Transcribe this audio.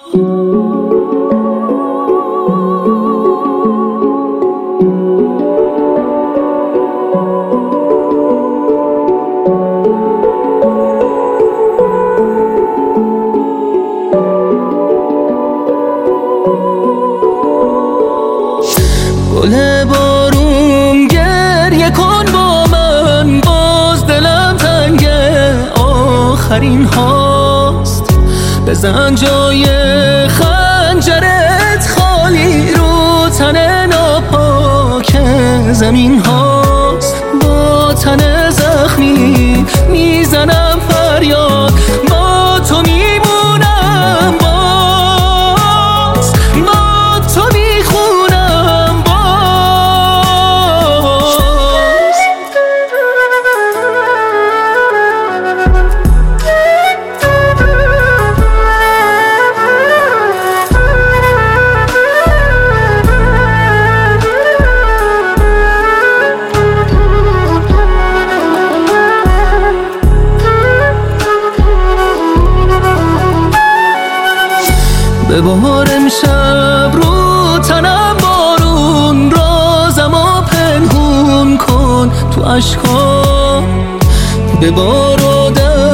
گل بارون گریه کن با من، باز دلم تنگه آخرین هاست. بزن جای خنجرت خالی رو تن ناپاک زمین هاست. با تن زخمی میزنم فریاد، با تو میمونم، باز با تو میخونم باز. ببار امشب رو تنم بارون، رازمو پنهون کن تو اشکام. ببار